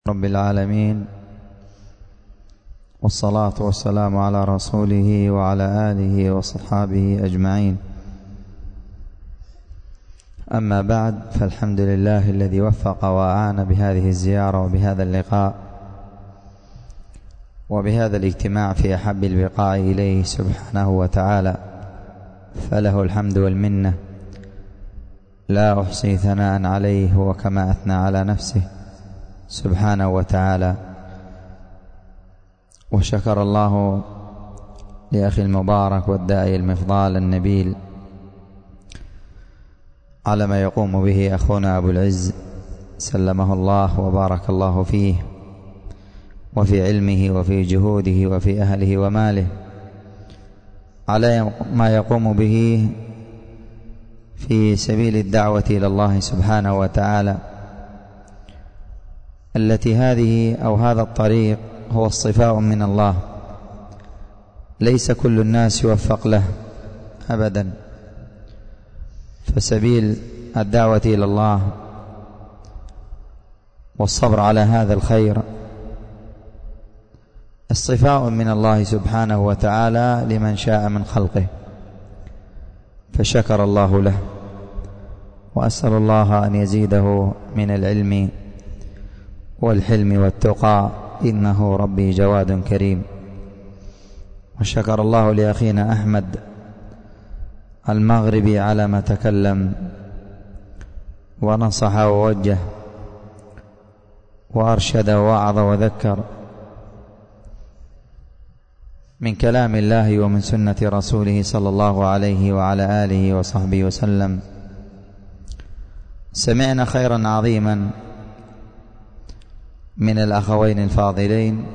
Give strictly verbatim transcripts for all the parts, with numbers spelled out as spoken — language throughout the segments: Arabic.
رب العالمين، والصلاة والسلام على رسوله وعلى آله وصحابه أجمعين. أما بعد، فالحمد لله الذي وفق وأعان بهذه الزيارة وبهذا اللقاء وبهذا الاجتماع في أحب البقاع إليه سبحانه وتعالى، فله الحمد والمنة، لا أحصي ثناء عليه وكما أثنى على نفسه سبحانه وتعالى. وشكر الله لأخي المبارك والداعي المفضال النبيل على ما يقوم به أخونا أبو العز سلمه الله وبارك الله فيه وفي علمه وفي جهوده وفي أهله وماله، على ما يقوم به في سبيل الدعوة إلى الله سبحانه وتعالى، التي هذه أو هذا الطريق هو الصفاء من الله، ليس كل الناس يوفق له أبدا. فسبيل الدعوة إلى الله والصبر على هذا الخير الصفاء من الله سبحانه وتعالى لمن شاء من خلقه، فشكر الله له، وأسأل الله أن يزيده من العلم والحلم والتقى، إنه ربي جواد كريم. وشكر الله لأخينا أحمد المغربي على ما تكلم ونصح ووجه وأرشد ووعظ وذكر من كلام الله ومن سنة رسوله صلى الله عليه وعلى آله وصحبه وسلم. سمعنا خيرا عظيما من الأخوين الفاضلين،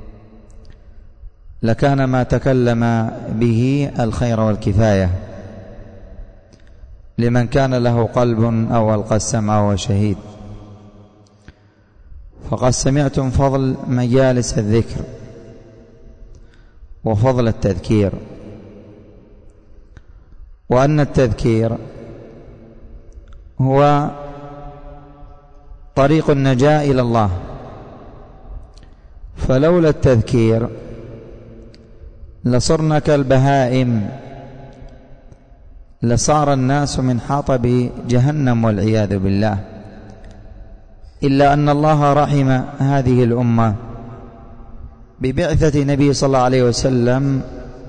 لكان ما تكلم به الخير والكفاية لمن كان له قلب أو ألقى السمع وهو شهيد. فقد سمعتم فضل مجالس الذكر وفضل التذكير، وأن التذكير هو طريق النجاة إلى الله، فلولا التذكير لصرنا كالبهائم، لصار الناس من حطب جهنم والعياذ بالله. إلا أن الله رحم هذه الأمة ببعثة نبي صلى الله عليه وسلم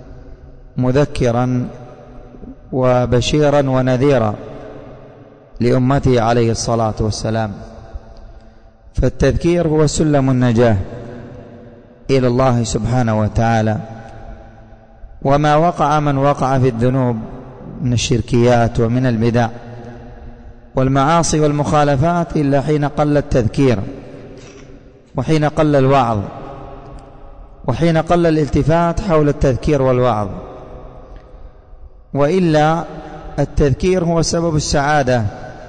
مذكرا وبشيرا ونذيرا لأمته عليه الصلاة والسلام. فالتذكير هو سلم النجاة إلى الله سبحانه وتعالى. وما وقع من وقع في الذنوب من الشركيات ومن البدع والمعاصي والمخالفات إلا حين قل التذكير، وحين قل الوعظ، وحين قل الالتفات حول التذكير والوعظ. وإلا التذكير هو سبب السعادة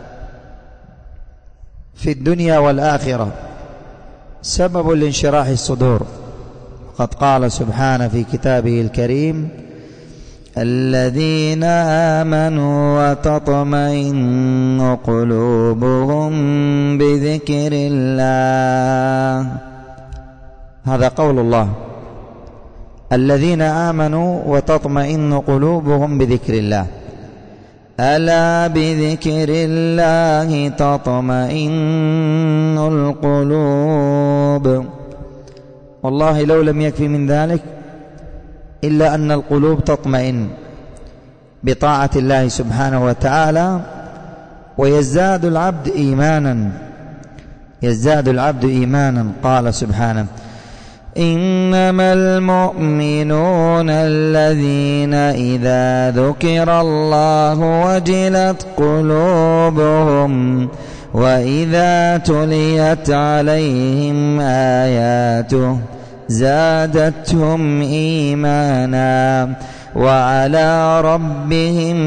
في الدنيا والآخرة، سبب لانشراح الصدور. قد قال سبحانه في كتابه الكريم: الذين آمنوا وتطمئن قلوبهم بذكر الله. هذا قول الله، الذين آمنوا وتطمئن قلوبهم بذكر الله. ألا بذكر الله تطمئن القلوب. والله لو لم يكفي من ذلك إلا أن القلوب تطمئن بطاعة الله سبحانه وتعالى، ويزداد العبد إيمانا، يزداد العبد إيمانا. قال سبحانه: إنما المؤمنون الذين إذا ذكر الله وجلت قلوبهم وإذا تليت عليهم آياته زادتهم إيمانا وعلى ربهم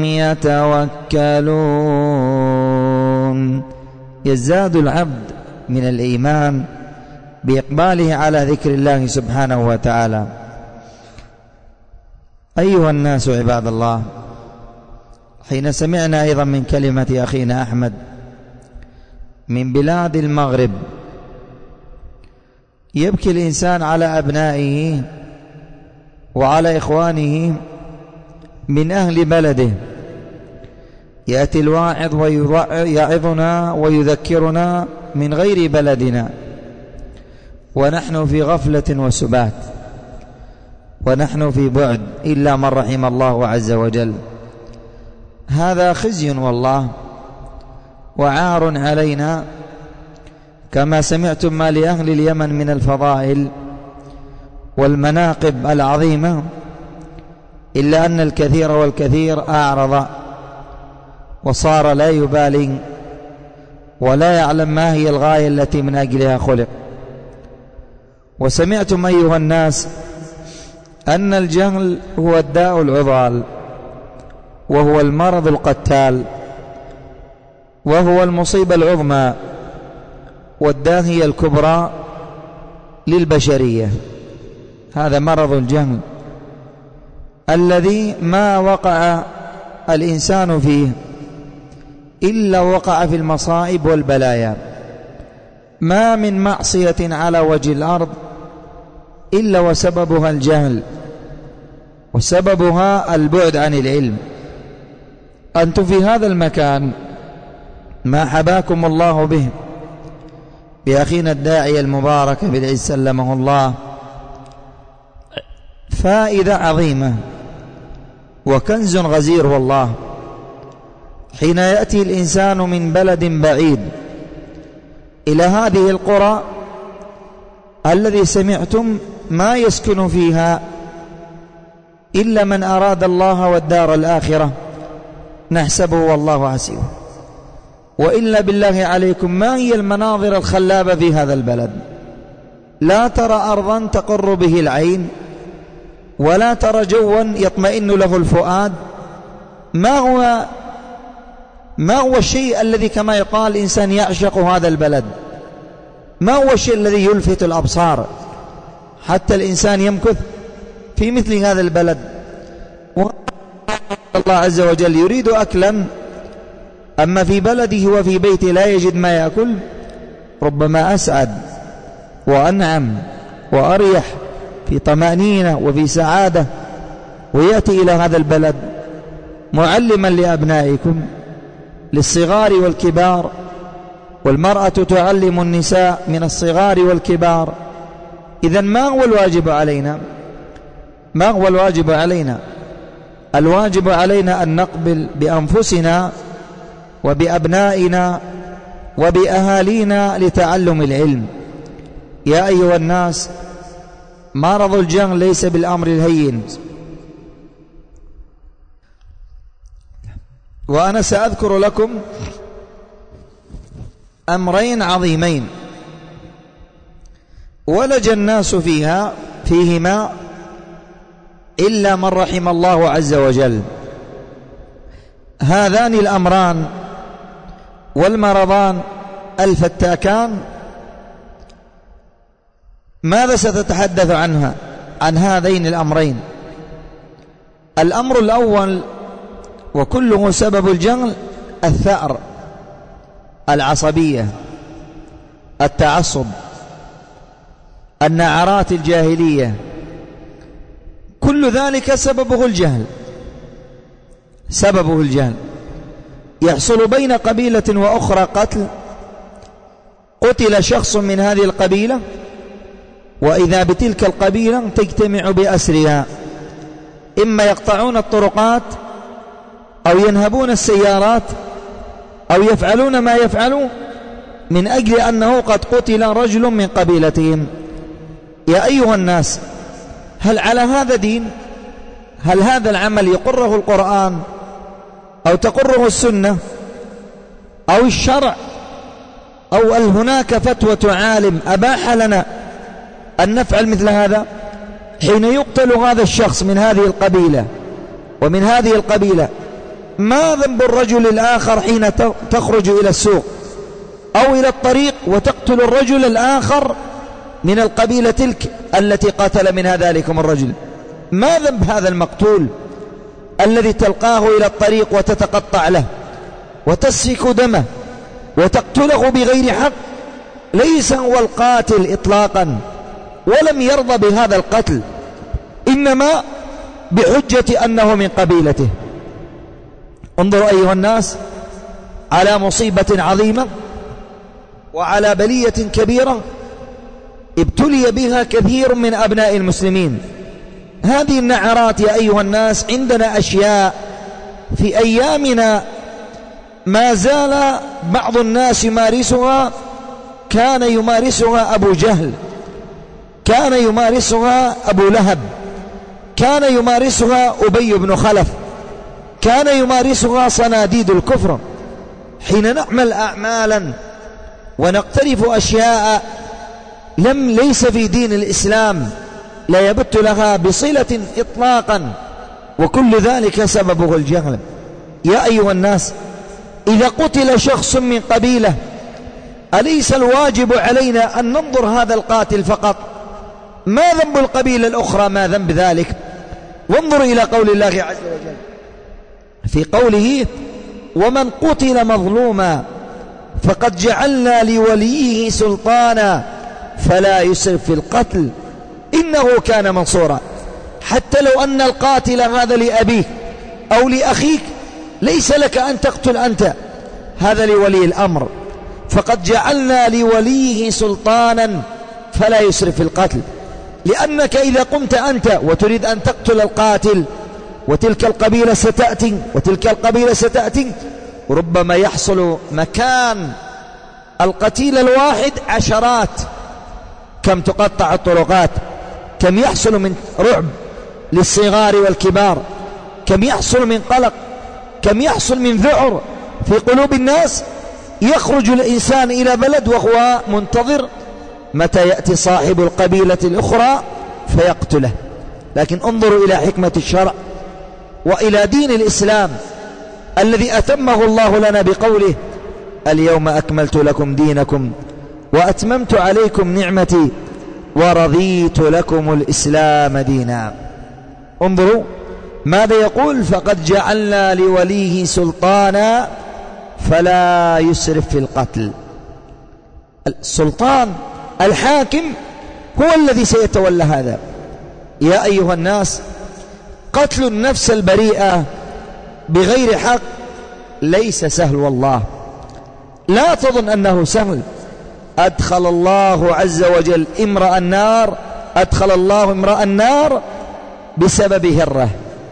يتوكلون. يزداد العبد من الإيمان بإقباله على ذكر الله سبحانه وتعالى. أيها الناس عباد الله، حين سمعنا أيضا من كلمة أخينا أحمد من بلاد المغرب يبكي الإنسان على أبنائه وعلى إخوانه من أهل بلده. يأتي الواعظ ويعظنا ويذكرنا من غير بلدنا، ونحن في غفلة وسبات، ونحن في بعد إلا من رحم الله عز وجل. هذا خزي والله وعار علينا، كما سمعتم ما لأهل اليمن من الفضائل والمناقب العظيمة، إلا أن الكثير والكثير أعرض وصار لا يبالي ولا يعلم ما هي الغاية التي من أجلها خلق. وسمعتم أيها الناس أن الجهل هو الداء العضال، وهو المرض القتال، وهو المصيبة العظمى والداهية الكبرى للبشرية. هذا مرض الجهل الذي ما وقع الإنسان فيه إلا وقع في المصائب والبلايا. ما من معصية على وجه الأرض إلا وسببها الجهل، وسببها البعد عن العلم. أنتم في هذا المكان ما حباكم الله به بأخينا الداعي المبارك بالعز سلمه الله فائدة عظيمة وكنز غزير والله. حين يأتي الإنسان من بلد بعيد إلى هذه القرى الذي سمعتم ما يسكن فيها إلا من أراد الله والدار الآخرة نحسبه والله حسيبه، وإلا بالله عليكم ما هي المناظر الخلابة في هذا البلد؟ لا ترى أرضا تقر به العين، ولا ترى جوا يطمئن له الفؤاد. ما هو ما هو الشيء الذي كما يقال الإنسان يعشق هذا البلد؟ ما هو الشيء الذي يلفت الأبصار حتى الإنسان يمكث في مثل هذا البلد؟ الله عز وجل يريد أكلا، أما في بلده وفي بيته لا يجد ما يأكل، ربما أسعد وأنعم وأريح في طمأنينة وفي سعادة، ويأتي إلى هذا البلد معلما لأبنائكم، للصغار والكبار، والمرأة تعلم النساء من الصغار والكبار. إذن ما هو الواجب علينا؟ ما هو الواجب علينا؟ الواجب علينا أن نقبل بأنفسنا وبأبنائنا وبأهالينا لتعلم العلم. يا أيها الناس، مرض الجهل ليس بالأمر الهين، وأنا سأذكر لكم أمرين عظيمين ولج الناس فيها فيهما إلا من رحم الله عز وجل. هذان الأمران والمرضان الفتاكان، ماذا ستتحدث عنها عن هذين الأمرين؟ الأمر الأول وكله سبب الجهل الثأر، العصبية، التعصب، النعرات الجاهلية، كل ذلك سببه الجهل. سببه الجهل. يحصل بين قبيلة وأخرى قتل، قتل شخص من هذه القبيلة، وإذا بتلك القبيلة تجتمع بأسرها، إما يقطعون الطرقات أو ينهبون السيارات أو يفعلون ما يفعلون من أجل أنه قد قتل رجل من قبيلتهم. يا أيها الناس، هل على هذا دين؟ هل هذا العمل يقره القرآن أو تقره السنة أو الشرع، أو هل هناك فتوى عالم أباح لنا أن نفعل مثل هذا؟ حين يقتل هذا الشخص من هذه القبيلة ومن هذه القبيلة، ما ذنب الرجل الآخر حين تخرج إلى السوق أو إلى الطريق وتقتل الرجل الآخر من القبيلة تلك التي قتل منها ذلكم الرجل؟ ما ذنب هذا المقتول الذي تلقاه إلى الطريق وتتقطع له وتسفك دمه وتقتله بغير حق؟ ليس هو القاتل إطلاقا، ولم يرضى بهذا القتل، إنما بحجة أنه من قبيلته. انظروا أيها الناس على مصيبة عظيمة وعلى بلية كبيرة ابتلي بها كثير من أبناء المسلمين. هذه النعرات يا أيها الناس عندنا أشياء في أيامنا ما زال بعض الناس يمارسها، كان يمارسها أبو جهل، كان يمارسها أبو لهب، كان يمارسها أبي بن خلف، كان يمارسها صناديد الكفر. حين نعمل أعمالا ونقترف أشياء لم ليس في دين الإسلام لا يبت لها بصلة إطلاقا، وكل ذلك سببه الجهل. يا أيها الناس إذا قتل شخص من قبيلة أليس الواجب علينا أن ننظر هذا القاتل فقط؟ ما ذنب القبيلة الأخرى؟ ما ذنب ذلك؟ وانظر إلى قول الله عز وجل في قوله ومن قتل مظلوما فقد جعلنا لوليه سلطانا فلا يسرف في القتل إنه كان منصورا. حتى لو أن القاتل هذا لأبيك أو لأخيك ليس لك أن تقتل أنت، هذا لولي الأمر. فقد جعلنا لوليه سلطانا فلا يسرف في القتل، لأنك إذا قمت أنت وتريد أن تقتل القاتل وتلك القبيلة ستأتي وتلك القبيلة ستأتي، ربما يحصل مكان القتيل الواحد عشرات. كم تقطع الطرقات، كم يحصل من رعب للصغار والكبار، كم يحصل من قلق، كم يحصل من ذعر في قلوب الناس. يخرج الإنسان إلى بلد وهو منتظر متى يأتي صاحب القبيلة الأخرى فيقتله. لكن انظروا إلى حكمة الشرع وإلى دين الإسلام الذي أتمه الله لنا بقوله اليوم أكملت لكم دينكم وأتممت عليكم نعمتي ورضيت لكم الإسلام دينا. انظروا ماذا يقول؟ فقد جعلنا لوليه سلطانا فلا يسرف في القتل. السلطان الحاكم هو الذي سيتولى هذا. يا أيها الناس قتل النفس البريئة بغير حق ليس سهل، والله لا تظن أنه سهل. أدخل الله عز وجل امرأ النار، أدخل الله امرأ النار بسبب هرة.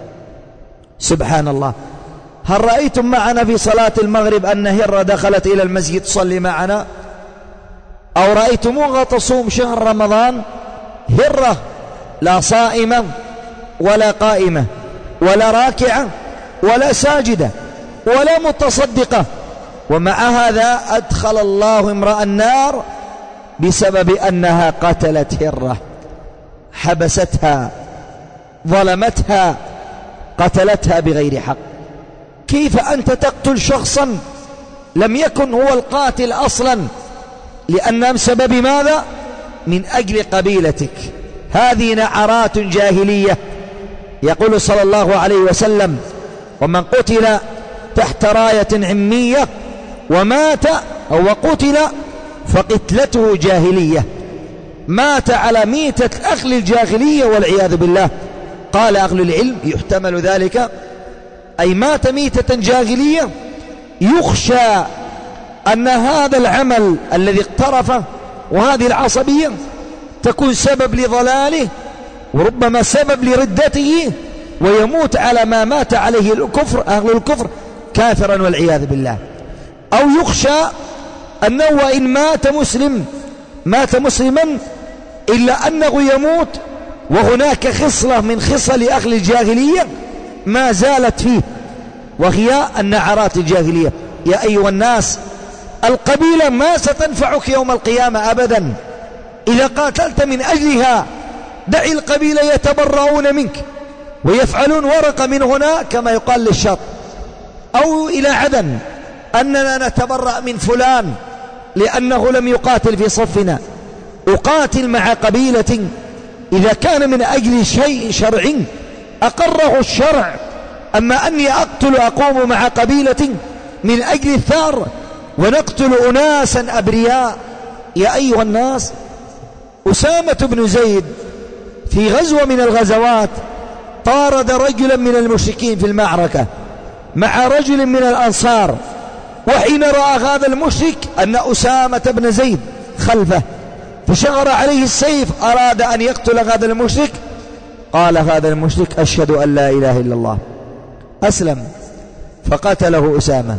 سبحان الله. هل رأيتم معنا في صلاة المغرب أن هرة دخلت إلى المسجد تصلي معنا؟ أو رأيتموها تصوم شهر رمضان؟ هرة لا صائمة ولا قائمة ولا راكعة ولا ساجدة ولا متصدقة، ومع هذا أدخل الله امرأ النار بسبب أنها قتلت هرة، حبستها، ظلمتها، قتلتها بغير حق. كيف أنت تقتل شخصا لم يكن هو القاتل أصلا، لأن بسبب ماذا؟ من أجل قبيلتك. هذه نعرات جاهلية. يقول صلى الله عليه وسلم ومن قتل تحت راية عمية ومات أو وقتل فقتلته جاهلية، مات على ميتة أهل الجاهلية والعياذ بالله. قال أهل العلم يحتمل ذلك أي مات ميتة جاهلية، يخشى أن هذا العمل الذي اقترفه وهذه العصبية تكون سبب لضلاله وربما سبب لردته، ويموت على ما مات عليه الكفر أهل الكفر كافرا والعياذ بالله. أو يخشى أنه وإن مات مسلم مات مسلما إلا أنه يموت وهناك خصلة من خصل أهل الجاهلية ما زالت فيه، وهي النعرات الجاهلية. يا أيها الناس القبيلة ما ستنفعك يوم القيامة أبدا إذا قاتلت من أجلها. دع القبيلة يتبرؤون منك ويفعلون ورقة من هنا كما يقال للشط أو إلى عدن أننا نتبرأ من فلان لأنه لم يقاتل في صفنا. أقاتل مع قبيلة إذا كان من أجل شيء شرعي أقره الشرع، أما أني أقتل أقوم مع قبيلة من أجل الثار ونقتل أناسا أبرياء. يا أيها الناس أسامة بن زيد في غزوة من الغزوات طارد رجلا من المشركين في المعركة مع رجل من الأنصار، وحين رأى هذا المشرك أن أسامة بن زيد خلفه فشغر عليه السيف، أراد أن يقتل هذا المشرك، قال هذا المشرك أشهد أن لا إله إلا الله، أسلم فقتله أسامة.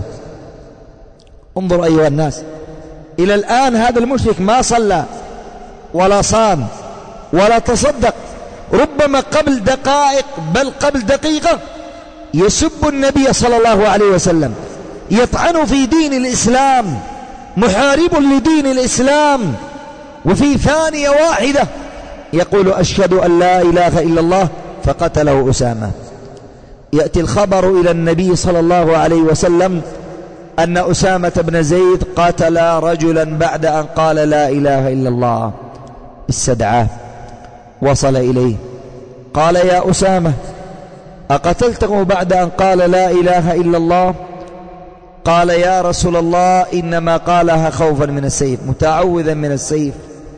انظر أيها الناس، إلى الآن هذا المشرك ما صلى ولا صام ولا تصدق، ربما قبل دقائق بل قبل دقيقة يسب النبي صلى الله عليه وسلم، يطعن في دين الإسلام، محارب لدين الإسلام، وفي ثانية واحدة يقول أشهد أن لا إله إلا الله، فقتله أسامة. يأتي الخبر إلى النبي صلى الله عليه وسلم أن أسامة بن زيد قتل رجلا بعد أن قال لا إله إلا الله. استدعاه، وصل إليه، قال يا أسامة أقتلته بعد أن قال لا إله إلا الله؟ قال يا رسول الله إنما قالها خوفا من السيف، متعوذا من السيف،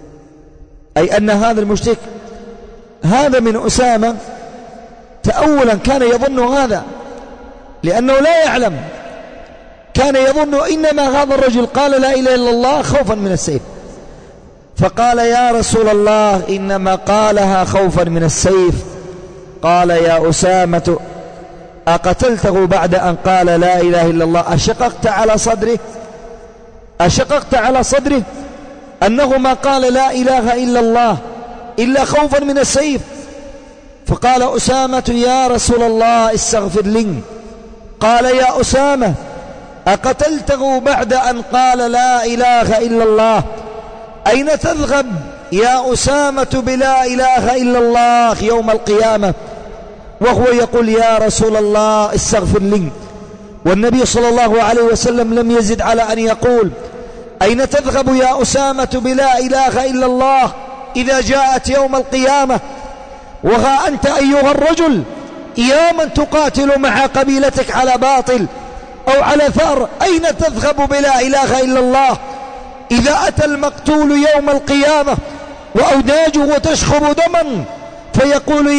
أي أن هذا المشرك هذا من أسامة تأولا كان يظن هذا، لأنه لا يعلم، كان يظن إنما هذا الرجل قال لا إله إلا الله خوفا من السيف، فقال يا رسول الله إنما قالها خوفا من السيف. قال يا أسامة أقتلته بعد أن قال لا إله إلا الله؟ أشققت على صدره؟ أشققت على صدره أنه ما قال لا إله إلا الله إلا خوفا من السيف؟ فقال أسامة يا رسول الله استغفر لي. قال يا أسامة أقتلته بعد أن قال لا إله إلا الله؟ أين تذهب يا أسامة بلا إله إلا الله يوم القيامة؟ وهو يقول يا رسول الله استغفر لي، والنبي صلى الله عليه وسلم لم يزد على أن يقول أين تذهب يا أسامة بلا إله إلا الله إذا جاءت يوم القيامة؟ وها أنت أيها الرجل يا من تقاتل مع قبيلتك على باطل أو على ثأر، أين تذهب بلا إله إلا الله إذا أتى المقتول يوم القيامة وأوداجه تشخب دما فيقول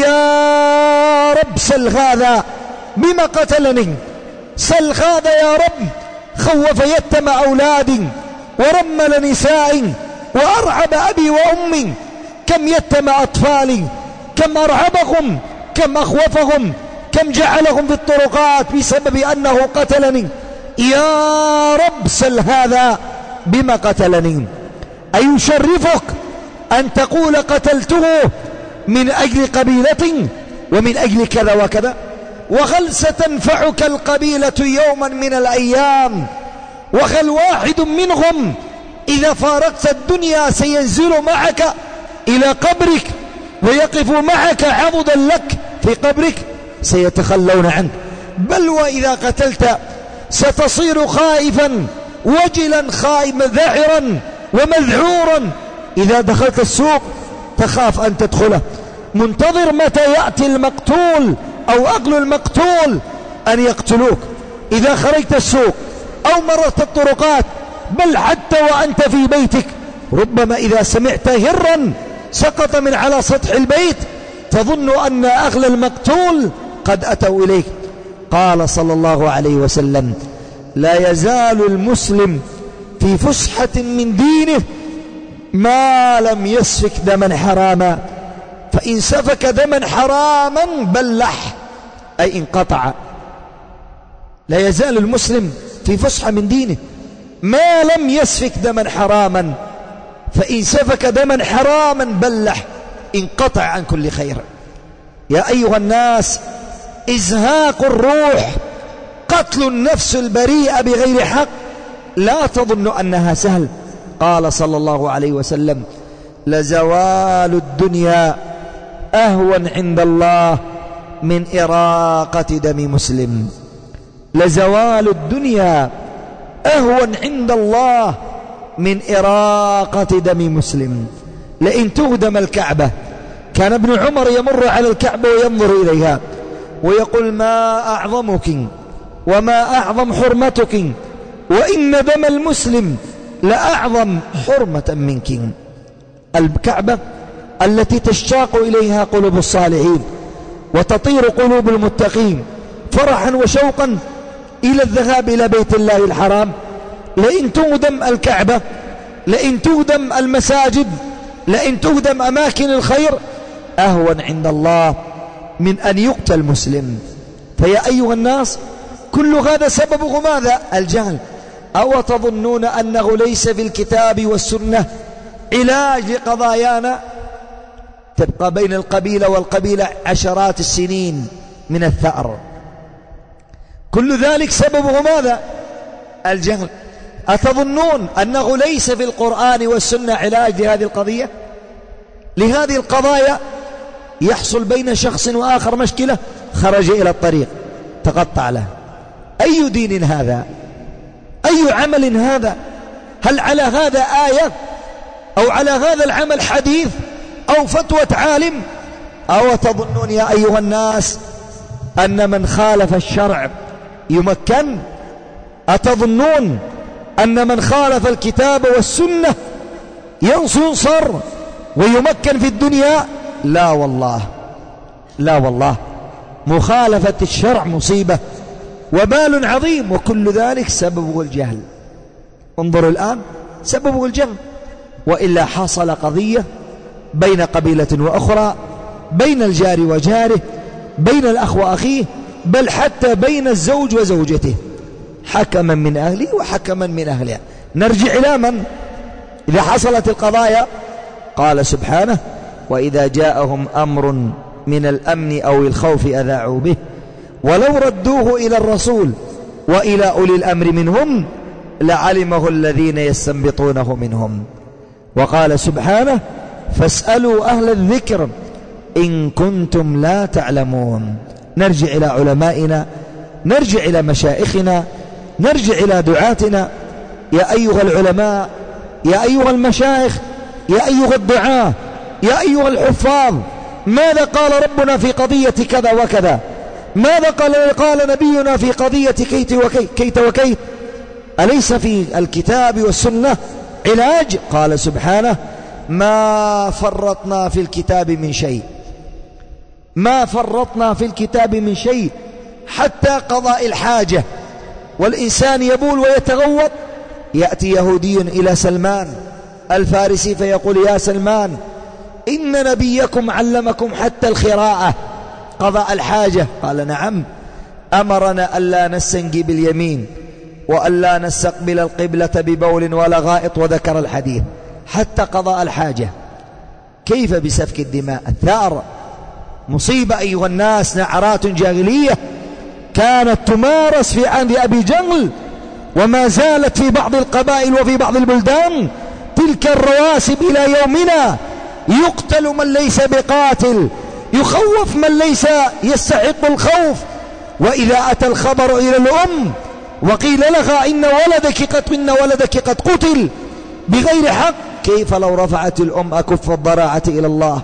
يا رب سل هذا بما قتلني، سل هذا يا رب خوف يتم أولادي ورمل نسائي وأرعب أبي وأمي، كم يتم أطفالي، كم أرعبهم، كم أخوفهم، كم جعلهم في الطرقات بسبب أنه قتلني، يا رب سل هذا بما قتلني. أيشرفك أن تقول قتلته من أجل قبيلتي ومن أجل كذا وكذا؟ وهل ستنفعك القبيلة يوما من الأيام؟ وهل واحد منهم إذا فارقت الدنيا سينزل معك إلى قبرك ويقف معك عضدا لك في قبرك؟ سيتخلون عنك، بل وإذا قتلت ستصير خائفا وجلا خائفا ذعرا ومذعورا، إذا دخلت السوق تخاف أن تدخله، منتظر متى يأتي المقتول أو أقل المقتول أن يقتلوك. إذا خرجت السوق أو مررت الطرقات، بل حتى وأنت في بيتك، ربما إذا سمعت هرا سقط من على سطح البيت تظن أن أغلى المقتول قد أتوا إليك. قال صلى الله عليه وسلم لا يزال المسلم في فسحة من دينه ما لم يسفك دما حراما، فإن سفك دما حراما بلح أي انقطع. لا يزال المسلم في فسحة من دينه ما لم يسفك دما حراما، فإن سفك دما حراما بلح انقطع عن كل خير. يا أيها الناس، إزهاق الروح، قتل النفس البريئة بغير حق، لا تظن أنها سهل. قال صلى الله عليه وسلم لزوال الدنيا أهون عند الله من إراقة دم مسلم. لزوال الدنيا أهون عند الله من إراقة دم مسلم. لئن تهدم الكعبة، كان ابن عمر يمر على الكعبة وينظر إليها ويقول ما أعظمك وما أعظم حرمتك، وإن دم المسلم لأعظم حرمة منك. الكعبة التي تشتاق إليها قلوب الصالحين وتطير قلوب المتقين فرحا وشوقا إلى الذهاب إلى بيت الله الحرام. لئن تهدم الكعبة، لئن تهدم المساجد، لئن تهدم أماكن الخير أهون عند الله من أن يقتل مسلم. فيا أيها الناس، كل هذا سببه ماذا؟ الجهل. أو تظنون أنه ليس في الكتاب والسنة علاج لقضايانا؟ تبقى بين القبيلة والقبيلة عشرات السنين من الثأر، كل ذلك سببه ماذا؟ الجهل. أتظنون أنه ليس في القرآن والسنة علاج لهذه القضية، لهذه القضايا؟ يحصل بين شخص وآخر مشكلة، خرج إلى الطريق تقطع له. أي دين هذا؟ أي عمل هذا؟ هل على هذا آية أو على هذا العمل حديث أو فتوى عالم؟ أو تظنون يا أيها الناس أن من خالف الشرع يمكن؟ أتظنون أن من خالف الكتاب والسنة ينصر ويمكن في الدنيا؟ لا والله، لا والله، مخالفة الشرع مصيبة وبال عظيم، وكل ذلك سببه الجهل. انظروا الآن، سببه الجهل، وإلا حصل قضية بين قبيلة وأخرى، بين الجار وجاره، بين الأخ وأخيه، بل حتى بين الزوج وزوجته، حكما من أهله وحكما من أهلها. نرجع إلى من؟ إذا حصلت القضايا قال سبحانه: وإذا جاءهم أمر من الأمن أو الخوف أذاعوا به ولو ردوه إلى الرسول وإلى أولي الأمر منهم لعلمه الذين يستنبطونه منهم. وقال سبحانه: فاسألوا أهل الذكر إن كنتم لا تعلمون. نرجع إلى علمائنا، نرجع إلى مشايخنا، نرجع إلى دعاتنا. يا أيها العلماء، يا أيها المشايخ، يا أيها الدعاة، يا أيها الحفاظ، ماذا قال ربنا في قضية كذا وكذا؟ ماذا قال قال نبينا في قضية كيت وكيت, كيت وكيت؟ أليس في الكتاب والسنة علاج؟ قال سبحانه: ما فرطنا في الكتاب من شيء، ما فرطنا في الكتاب من شيء، حتى قضاء الحاجة والإنسان يبول ويتغوط، يأتي يهودي إلى سلمان الفارسي فيقول: يا سلمان، إن نبيكم علمكم حتى الخراءة، قضاء الحاجة. قال: نعم، أمرنا ألا نستنجي باليمين وألا نستقبل القبلة ببول ولا غائط، وذكر الحديث حتى قضاء الحاجة. كيف بسفك الدماء؟ الثأر مصيبة أيها الناس. نعرات جاهلية كانت تمارس في عهد أبي جهل وما زالت في بعض القبائل وفي بعض البلدان، تلك الرواسب إلى يومنا. يقتل من ليس بقاتل، يخوف من ليس يستحق الخوف. وإذا أتى الخبر إلى الأم وقيل لها إن ولدك قد إن ولدك قد قتل بغير حق، كيف لو رفعت الأم أكف الضراعة إلى الله: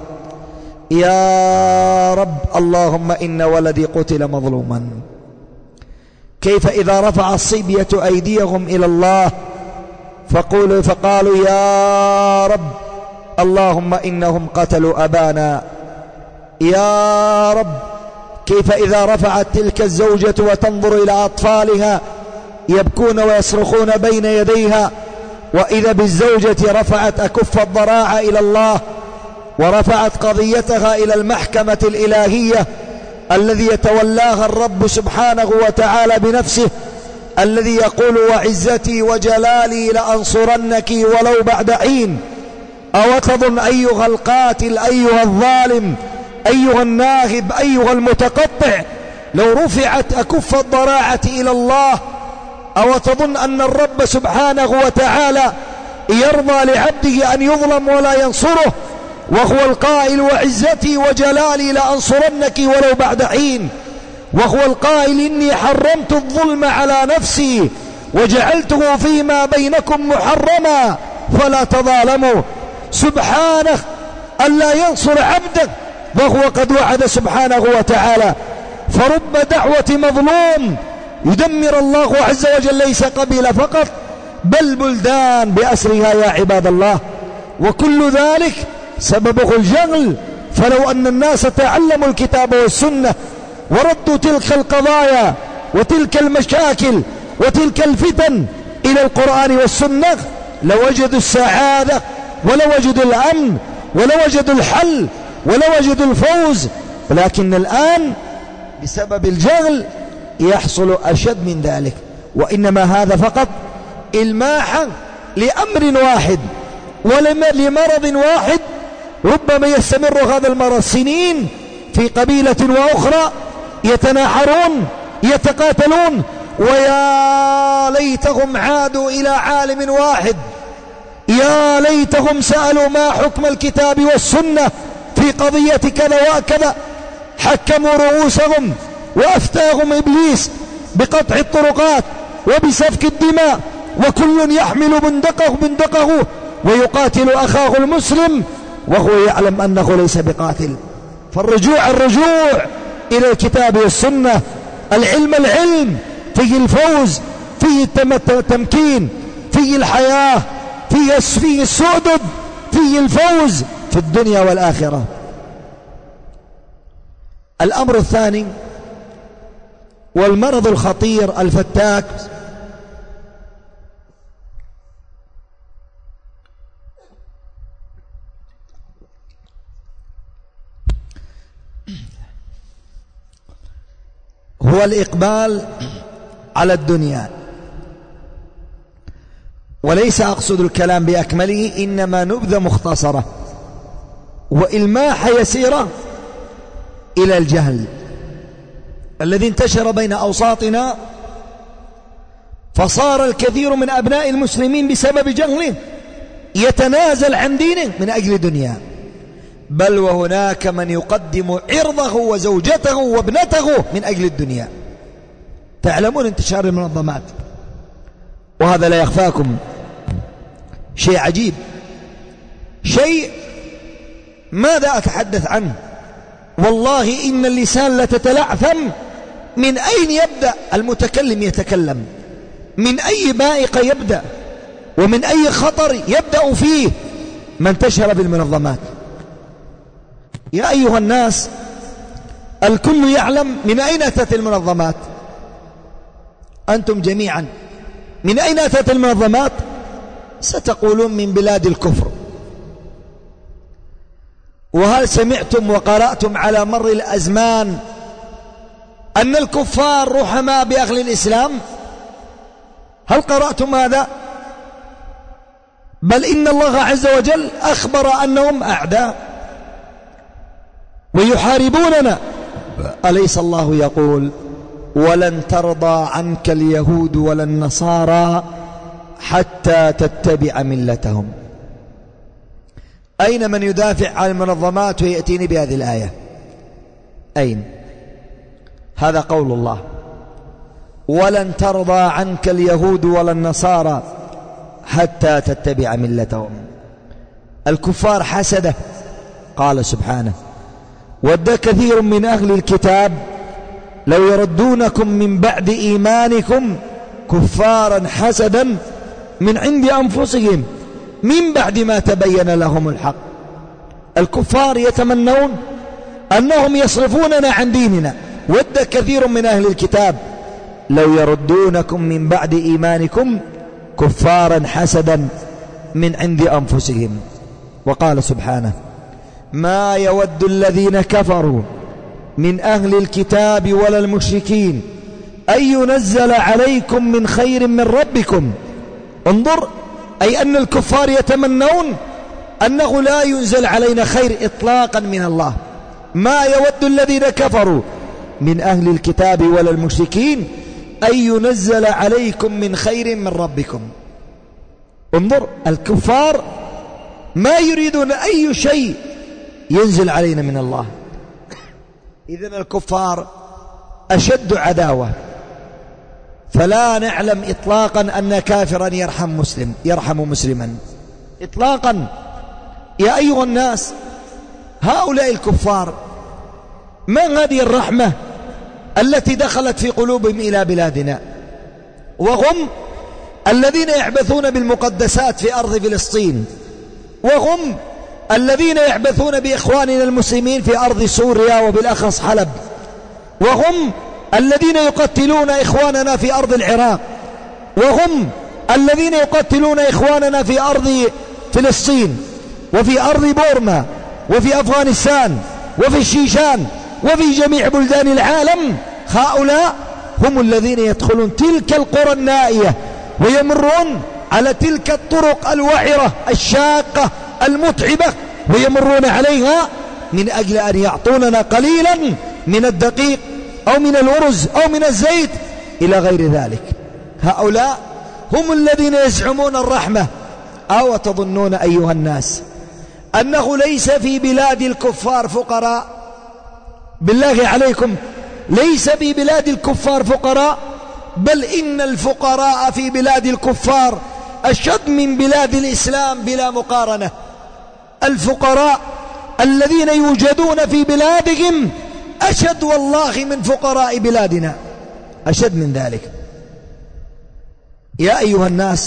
يا رب اللهم إن ولدي قتل مظلوما. كيف إذا رفع الصبية أيديهم إلى الله فقولوا فقالوا: يا رب اللهم إنهم قتلوا أبانا. يا رب. كيف إذا رفعت تلك الزوجة وتنظر إلى أطفالها يبكون ويصرخون بين يديها، وإذا بالزوجة رفعت أكف الضراعة إلى الله ورفعت قضيتها إلى المحكمة الإلهية الذي يتولاها الرب سبحانه وتعالى بنفسه، الذي يقول: وعزتي وجلالي لأنصرنك ولو بعد حين. أو تظن أيها القاتل، أيها الظالم، أيها الناهب، أيها المتقطع، لو رفعت أكف الضراعة إلى الله، أو تظن أن الرب سبحانه وتعالى يرضى لعبده أن يظلم ولا ينصره، وهو القائل: وعزتي وجلالي لأنصرنك ولو بعد حين، وهو القائل: إني حرمت الظلم على نفسي وجعلته فيما بينكم محرما فلا تظالموا. سبحانه ألا ينصر عبده وهو قد وعد سبحانه وتعالى. فرب دعوة مظلوم يدمر الله عز وجل ليس قبيلة فقط بل بلدان بأسرها يا عباد الله. وكل ذلك سببه الجهل. فلو أن الناس تعلموا الكتاب والسنة وردوا تلك القضايا وتلك المشاكل وتلك الفتن إلى القرآن والسنة لوجدوا السعادة ولوجدوا الأمن ولوجدوا الحل ولوجدوا الفوز. ولكن الآن بسبب الجهل يحصل أشد من ذلك. وإنما هذا فقط إلماحا لأمر واحد ولمرض واحد ربما يستمر هذا المرض سنين في قبيلة وأخرى، يتناحرون يتقاتلون، ويا ليتهم عادوا إلى عالم واحد، يا ليتهم سألوا ما حكم الكتاب والسنة في قضية كذا وكذا، حكموا رؤوسهم وأفتاهم إبليس بقطع الطرقات وبسفك الدماء، وكل يحمل بندقه بندقه ويقاتل أخاه المسلم وهو يعلم أنه ليس بقاتل. فالرجوع الرجوع إلى الكتاب والسنة، العلم العلم، فيه الفوز، فيه التمكين، فيه الحياة، فيه فيه السؤدد، فيه الفوز في الدنيا والآخرة. الأمر الثاني والمرض الخطير الفتاك هو الإقبال على الدنيا. وليس أقصد الكلام بأكمله، إنما نبذة مختصرة وإلماح يسيرة إلى الجهل الذي انتشر بين أوساطنا، فصار الكثير من أبناء المسلمين بسبب جهله يتنازل عن دينه من أجل دنيا، بل وهناك من يقدم عرضه وزوجته وابنته من أجل الدنيا. تعلمون انتشار المنظمات، وهذا لا يخفاكم، شيء عجيب، شيء ماذا أتحدث عنه؟ والله إن اللسان لتتلعثم. من أين يبدأ المتكلم يتكلم؟ من أي بائقة يبدأ؟ ومن أي خطر يبدأ فيه ما انتشر بالمنظمات؟ يا أيها الناس، الكل يعلم من أين أتت المنظمات. أنتم جميعا من أين أتت المنظمات؟ ستقولون من بلاد الكفر. وهل سمعتم وقرأتم على مر الأزمان أن الكفار رحماء بأهل الإسلام؟ هل قرأتم هذا؟ بل إن الله عز وجل أخبر أنهم أعداء ويحاربوننا. أليس الله يقول ولن ترضى عنك اليهود ولا النصارى حتى تتبع ملتهم؟ أين من يدافع عن المنظمات ويأتيني بهذه الآية؟ أين؟ هذا قول الله، ولن ترضى عنك اليهود ولا النصارى حتى تتبع ملتهم. الكفار حسدة، قال سبحانه ود كثير من أهل الكتاب لو يردونكم من بعد إيمانكم كفارا حسدا من عند أنفسهم من بعد ما تبين لهم الحق. الكفار يتمنون أنهم يصرفوننا عن ديننا. ود كثير من أهل الكتاب لو يردونكم من بعد إيمانكم كفارا حسدا من عند أنفسهم. وقال سبحانه ما يود الذين كفروا من أهل الكتاب ولا المشركين أن ينزل عليكم من خير من ربكم. انظر، أي أن الكفار يتمنون أنه لا ينزل علينا خير إطلاقا من الله. ما يود الذين كفروا من أهل الكتاب ولا المشركين أن ينزل عليكم من خير من ربكم. انظر، الكفار ما يريدون أي شيء ينزل علينا من الله. إذن الكفار أشد عداوة، فلا نعلم إطلاقا أن كافرا يرحم مسلم يرحم مسلما إطلاقا. يا أيها الناس، هؤلاء الكفار ما هذه الرحمة التي دخلت في قلوبهم إلى بلادنا، وهم الذين يعبثون بالمقدسات في أرض فلسطين وهم الذين يعبثون بإخواننا المسلمين في أرض سوريا وبالأخص حلب، وهم الذين يقتلون إخواننا في أرض العراق، وهم الذين يقتلون إخواننا في أرض فلسطين وفي أرض بورما وفي أفغانستان وفي الشيشان وفي جميع بلدان العالم. هؤلاء هم الذين يدخلون تلك القرى النائية ويمرون على تلك الطرق الوعرة الشاقة المتعبة، ويمرون عليها من أجل أن يعطوننا قليلا من الدقيق أو من الأرز أو من الزيت إلى غير ذلك. هؤلاء هم الذين يزعمون الرحمة. أو تظنون أيها الناس أنه ليس في بلاد الكفار فقراء؟ بالله عليكم، ليس في بلاد الكفار فقراء، بل إن الفقراء في بلاد الكفار أشد من بلاد الإسلام بلا مقارنة. الفقراء الذين يوجدون في بلادهم أشد والله من فقراء بلادنا، أشد من ذلك. يا أيها الناس،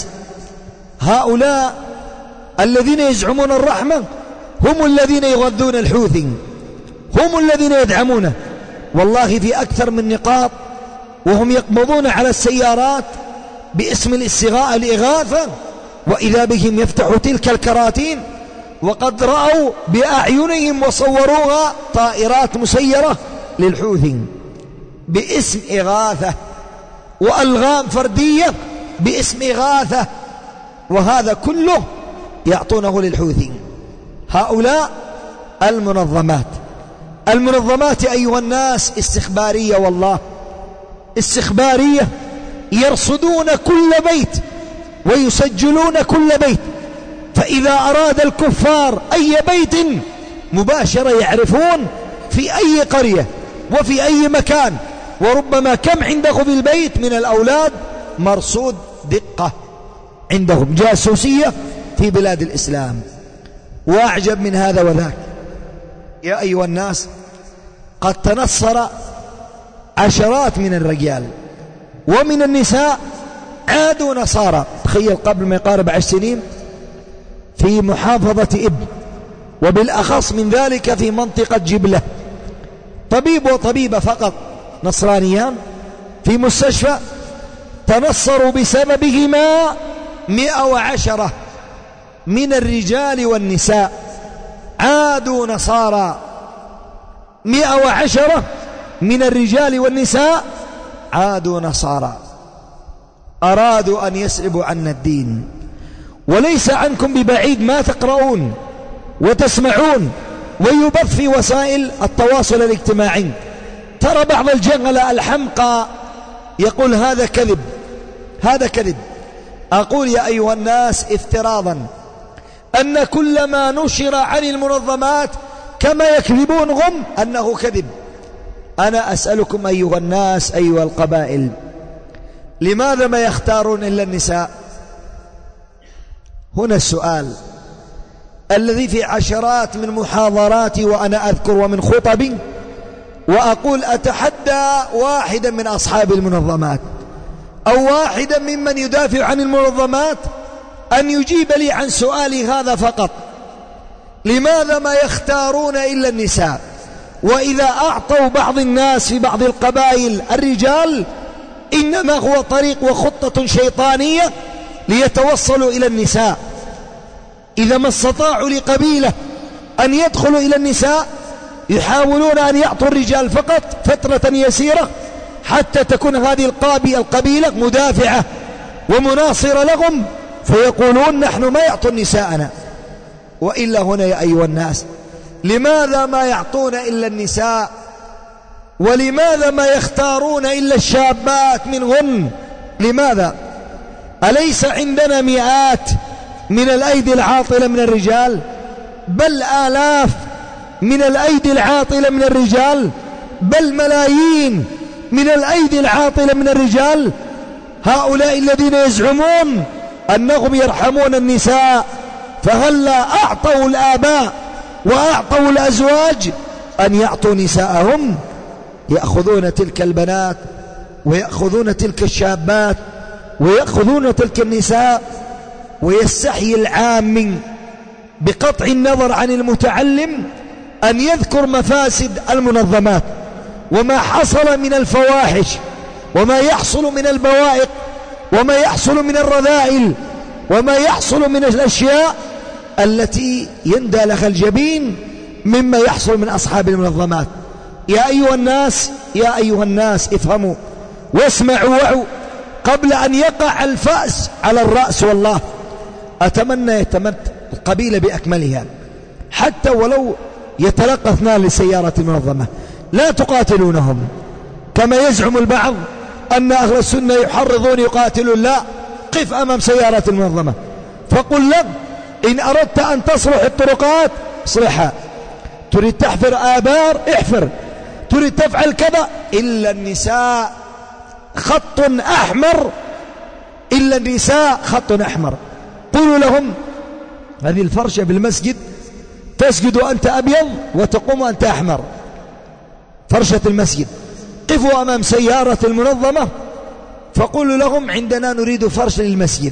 هؤلاء الذين يزعمون الرحمة هم الذين يغذون الحوثي، هم الذين يدعمونه. والله في أكثر من نقاط وهم يقبضون على السيارات باسم الاستغاءة الإغاثة، وإذا بهم يفتحوا تلك الكراتين وقد رأوا بأعينهم وصوروها طائرات مسيرة للحوثي باسم إغاثة، وألغام فردية باسم إغاثة، وهذا كله يعطونه للحوثي. هؤلاء المنظمات المنظمات أيها الناس استخبارية، والله استخبارية، يرصدون كل بيت ويسجلون كل بيت، فإذا أراد الكفار أي بيت مباشرة يعرفون في أي قرية وفي أي مكان، وربما كم عنده في البيت من الأولاد مرصود دقة، عندهم جاسوسية في بلاد الإسلام. وأعجب من هذا وذاك يا أيها الناس، قد تنصر عشرات من الرجال ومن النساء عادوا نصارى. تخيل قبل ما يقارب عشر سنين في محافظة إب، وبالأخص من ذلك في منطقة جبلة، طبيب وطبيبة فقط نصرانيان في مستشفى تنصروا بسببهما مئة وعشرة من الرجال والنساء، عادوا نصارى. مئة وعشرة من الرجال والنساء عادوا نصارى، أرادوا أن يسلبوا عنا الدين. وليس عنكم ببعيد ما تقرؤون وتسمعون ويبث في وسائل التواصل الاجتماعي، ترى بعض الجهلة الحمقى يقول هذا كذب، هذا كذب. أقول يا أيها الناس افتراضا أن كل ما نشر عن المنظمات كما يكذبون هم أنه كذب. أنا أسألكم أيها الناس أيها القبائل، لماذا ما يختارون إلا النساء؟ هنا السؤال الذي في عشرات من محاضراتي وأنا أذكر ومن خطبي، وأقول أتحدى واحدا من أصحاب المنظمات أو واحدا ممن يدافع عن المنظمات أن يجيب لي عن سؤالي هذا فقط: لماذا ما يختارون إلا النساء؟ وإذا أعطوا بعض الناس في بعض القبائل الرجال إنما هو طريق وخطة شيطانية ليتوصلوا إلى النساء. إذا ما استطاعوا لقبيلة أن يدخلوا إلى النساء يحاولون أن يعطوا الرجال فقط فترة يسيرة حتى تكون هذه القبيلة مدافعة ومناصرة لهم، فيقولون نحن ما يعطوا نساءنا. وإلا هنا يا أيها الناس، لماذا ما يعطون إلا النساء؟ ولماذا ما يختارون إلا الشابات منهن؟ لماذا؟ أليس عندنا مئات من الأيدي العاطلة من الرجال، بل آلاف من الأيدي العاطلة من الرجال، بل ملايين من الأيدي العاطلة من الرجال؟ هؤلاء الذين يزعمون أنهم يرحمون النساء، فهلا أعطوا الآباء وأعطوا الأزواج أن يعطوا نساءهم؟ يأخذون تلك البنات ويأخذون تلك بقطع النظر عن المتعلم أن يذكر مفاسد المنظمات وما حصل من الفواحش وما يحصل من البوائق وما يحصل من الرذائل وما يحصل من الأشياء التي يندى لها الجبين مما يحصل من أصحاب المنظمات. يا أيها الناس يا أيها الناس افهموا واسمعوا وعوا قبل أن يقع الفأس على الرأس. والله أتمنى يتمت القبيلة بأكملها حتى ولو يتلقى اثنان لسيارة المنظمة لا تقاتلونهم كما يزعم البعض أن أهل السنة يحرضون يقاتلون. لا، قف أمام سيارة المنظمة فقل لهم إن أردت أن تصلح الطرقات اصلحها، تريد تحفر آبار احفر، تريد تفعل كذا، إلا النساء خط أحمر، إلا النساء خط أحمر. قولوا لهم هذه الفرشة بالمسجد تسجد أنت أبيض وتقوم أنت أحمر، فرشة المسجد. قفوا أمام سيارة المنظمة فقولوا لهم عندنا نريد فرش للمسجد.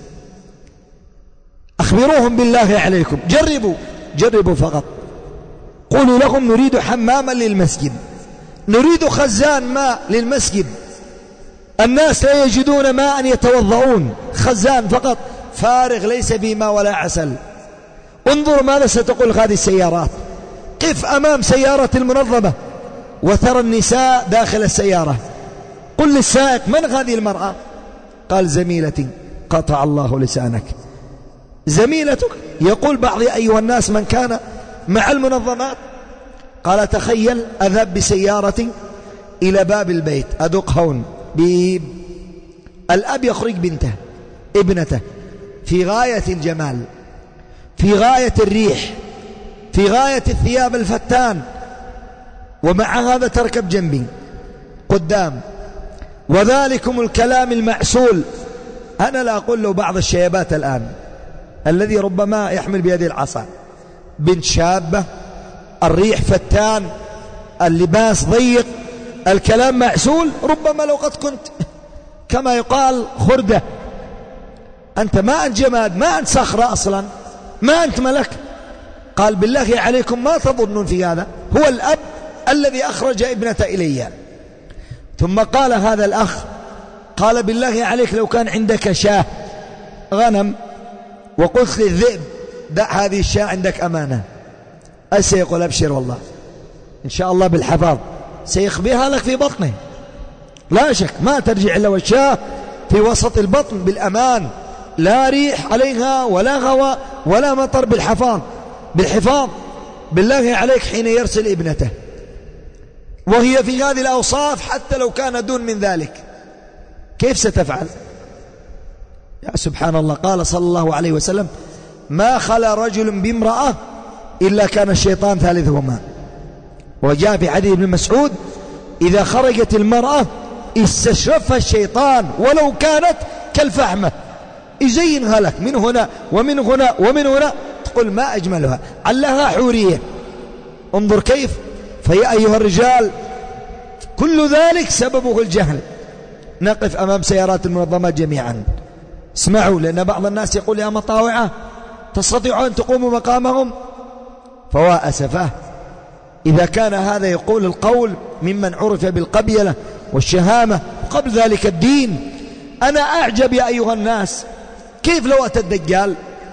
أخبروهم بالله عليكم، جربوا جربوا فقط. قولوا لهم نريد حماما للمسجد، نريد خزان ماء للمسجد، الناس لا يجدون ماء يتوضؤون، خزان فقط فارغ ليس فيه ماء ولا عسل. انظروا ماذا ستقول هذه السيارات. قف أمام سيارة المنظمة وترى النساء داخل السيارة، قل للسائق من هذه المرأة؟ قال زميلتي. قطع الله لسانك، زميلتك؟ يقول بعض أيها الناس من كان مع المنظمات قال تخيل أذهب بسيارتي إلى باب البيت أدق هون بيب، الأب يخرج بنته ابنته في غاية الجمال، في غاية الريح، في غاية الثياب الفتان، ومع هذا تركب جنبي قدام، وذلكم الكلام المعسول. أنا لا أقول له بعض الشيبات الآن الذي ربما يحمل بيده العصا، بنت شابة، الريح فتان، اللباس ضيق، الكلام معسول، ربما لو قد كنت كما يقال خردة، أنت ما أنت جماد، ما أنت صخرة أصلا، ما أنت ملك. قال بالله عليكم ما تظنون في هذا؟ هو الأب الذي أخرج ابنته إلي. ثم قال هذا الأخ قال بالله عليك لو كان عندك شاه غنم وقلت للذئب دع هذه الشاة عندك أمانة، أسيقول أبشر والله إن شاء الله بالحفاظ سيخبيها لك في بطنه، لا شك ما ترجع إلا والشاة في وسط البطن بالأمان، لا ريح عليها ولا هواء ولا مطر، بالحفاظ بالحفاظ. بالله عليك حين يرسل ابنته وهي في هذه الأوصاف حتى لو كان دون من ذلك كيف ستفعل؟ يا سبحان الله. قال صلى الله عليه وسلم ما خلا رجل بامرأة إلا كان الشيطان ثالثهما. وجاء في حديث ابن مسعود إذا خرجت المرأة استشرفها الشيطان ولو كانت كالفحمة، يزينها لك من هنا ومن هنا ومن هنا، تقول ما أجملها، علها حورية. انظر كيف. فيا أيها الرجال كل ذلك سببه الجهل. نقف أمام سيارات المنظمات جميعا، اسمعوا، لأن بعض الناس يقول يا مطاوعة تستطيعوا أن تقوموا مقامهم، فوا أسفاه إذا كان هذا يقول القول ممن عرف بالقبيلة والشهامة قبل ذلك الدين. أنا أعجب يا أيها الناس كيف لو أتى الدجال،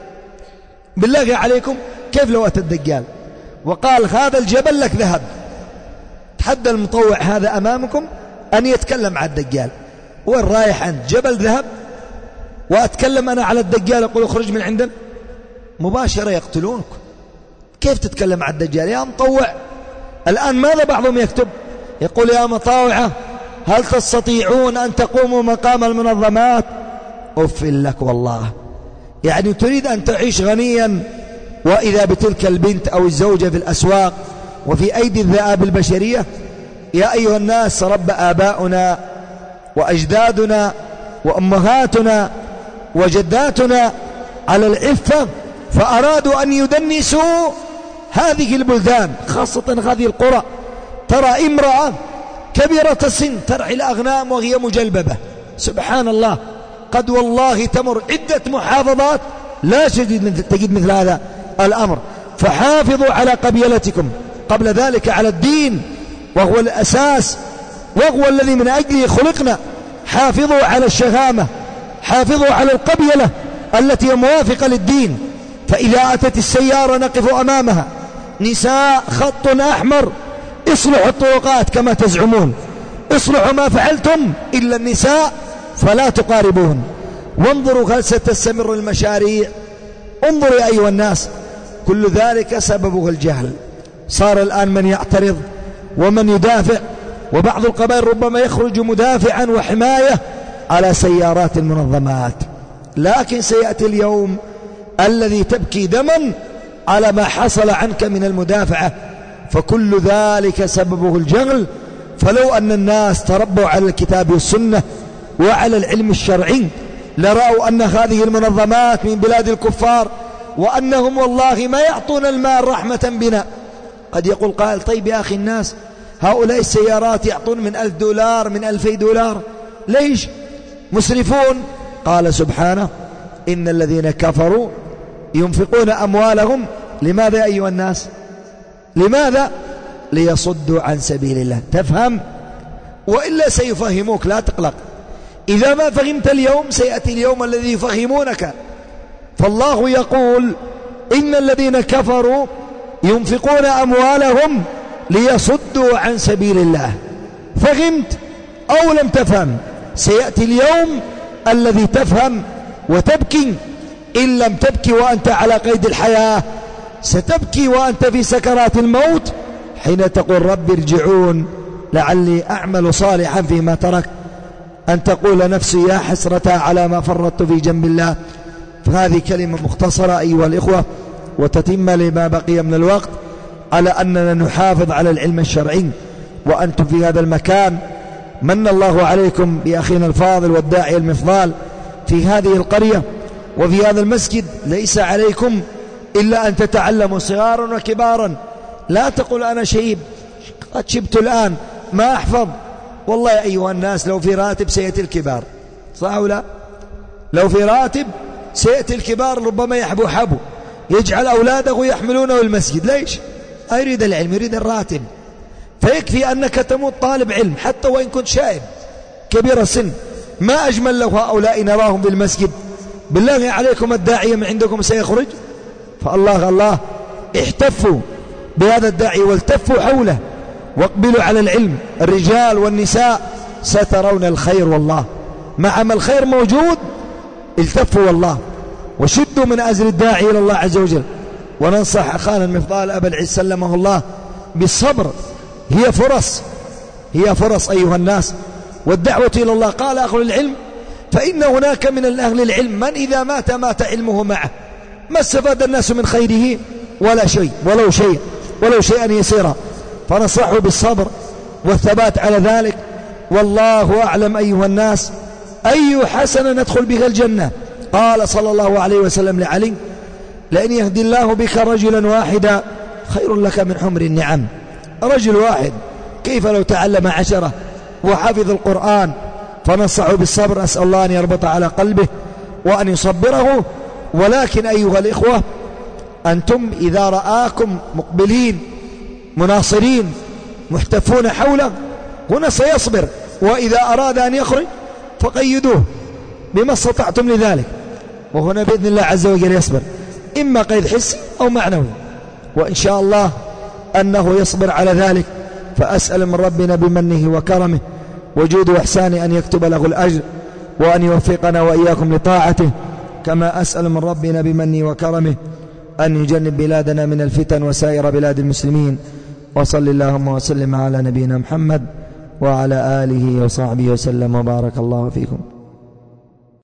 بالله عليكم كيف لو أتى الدجال وقال هذا الجبل لك ذهب، تحدى المطوع هذا أمامكم أن يتكلم عن الدجال، وين رايح أنت؟ جبل ذهب وأتكلم أنا على الدجال أقول اخرج من عندنا؟ مباشرة يقتلونك. كيف تتكلم عن الدجال يا مطوع؟ الآن ماذا بعضهم يكتب يقول يا مطاوعة هل تستطيعون أن تقوموا مقام المنظمات؟ أف لك والله، يعني تريد أن تعيش غنيا وإذا بتلك البنت أو الزوجة في الأسواق وفي أيدي الذئاب البشرية. يا أيها الناس رب آباؤنا وأجدادنا وأمهاتنا وجداتنا على العفة، فأرادوا أن يدنسوا هذه البلدان خاصة هذه القرى. ترى امرأة كبيرة السن ترعي الأغنام وهي مجلببة، سبحان الله، قد والله تمر عدة محافظات لا تجد مثل هذا الأمر. فحافظوا على قبيلتكم، قبل ذلك على الدين وهو الأساس وهو الذي من أجله خلقنا. حافظوا على الشهامة، حافظوا على القبيلة التي هي موافقة للدين. فإذا أتت السيارة نقف أمامها، نساء خط أحمر، اصلحوا الطرقات كما تزعمون، اصلحوا ما فعلتم إلا النساء فلا تقاربوهن. وانظروا هل ستستمر المشاريع. انظروا يا أيها الناس، كل ذلك سببه الجهل. صار الآن من يعترض ومن يدافع، وبعض القبائل ربما يخرج مدافعا وحماية على سيارات المنظمات. لكن سيأتي اليوم الذي تبكي دما على ما حصل عنك من المدافعة، فكل ذلك سببه الجهل. فلو أن الناس تربوا على الكتاب والسنة وعلى العلم الشرعي لرأوا أن هذه المنظمات من بلاد الكفار، وأنهم والله ما يعطون المال رحمة بنا. قد يقول قائل طيب يا أخي الناس هؤلاء السيارات يعطون من ألف دولار من ألفي دولار، ليش مسرفون؟ قال سبحانه إن الذين كفروا ينفقون أموالهم لماذا يا أيها الناس؟ لماذا؟ ليصدوا عن سبيل الله. تفهم؟ وإلا سيفهموك، لا تقلق. إذا ما فهمت اليوم سيأتي اليوم الذي يفهمونك. فالله يقول إن الذين كفروا ينفقون أموالهم ليصدوا عن سبيل الله. فهمت أو لم تفهم؟ سيأتي اليوم الذي تفهم وتبكي. إن لم تبكي وأنت على قيد الحياة ستبكي وأنت في سكرات الموت حين تقول رب ارجعون لعلي أعمل صالحا فيما ترك. أن تقول نفسي يا حسرة على ما فرطت في جنب الله. فهذه كلمة مختصرة أيها الإخوة، وتتم لما بقي من الوقت على أننا نحافظ على العلم الشرعي. وأنتم في هذا المكان من الله عليكم بأخينا الفاضل والداعي المفضال في هذه القرية وفي هذا المسجد. ليس عليكم إلا أن تتعلموا صغارا وكبارا. لا تقول أنا شيب قد شبت الآن ما أحفظ. والله يا أيها الناس لو في راتب سيأتي الكبار، صح أو لا؟ لو في راتب سيأتي الكبار ربما يحبو حبو يجعل أولاده يحملونه المسجد. ليش؟ يريد العلم، يريد الراتب. فيكفي أنك تموت طالب علم حتى وإن كنت شائب كبير السن. ما أجمل لو هؤلاء نراهم في المسجد. بالله عليكم الداعية من عندكم سيخرج، فالله الله احتفوا بهذا الداعي والتفوا حوله واقبلوا على العلم. الرجال والنساء سترون الخير والله، مع ما الخير موجود التفوا والله وشدوا من أجل الداعي إلى الله عز وجل. وننصح أخانا المفضال أبا العز سلمه الله بالصبر. هي فرص، هي فرص أيها الناس. والدعوة إلى الله قال أهل العلم فإن هناك من الأهل العلم من إذا مات مات علمه معه، ما استفاد الناس من خيره ولا شيء ولو شيء ولو شيئا يسيرا. فنصحوا بالصبر والثبات على ذلك. والله أعلم أيها الناس أي حسنة ندخل بها الجنة. قال صلى الله عليه وسلم لعلي لأن يهدي الله بك رجلا واحدا خير لك من حمر النعم. رجل واحد كيف لو تعلم عشرة وحفظ القرآن. فنصحوا بالصبر. أسأل الله أن يربط على قلبه وأن يصبره. ولكن أيها الإخوة أنتم إذا رآكم مقبلين مناصرين محتفون حوله هنا سيصبر، وإذا أراد أن يخرج فقيدوه بما استطعتم لذلك، وهنا بإذن الله عز وجل يصبر إما قيد حسي أو معنوي، وإن شاء الله أنه يصبر على ذلك. فأسأل من ربنا بمنه وكرمه وجود وإحسانه أن يكتب له الأجر وأن يوفقنا وإياكم لطاعته، كما أسأل من ربنا بمنه وكرمه أن يجنب بلادنا من الفتن وسائر بلاد المسلمين. وصل اللهم وسلم على نبينا محمد وعلى آله وصحبه وسلم وبارك الله فيكم.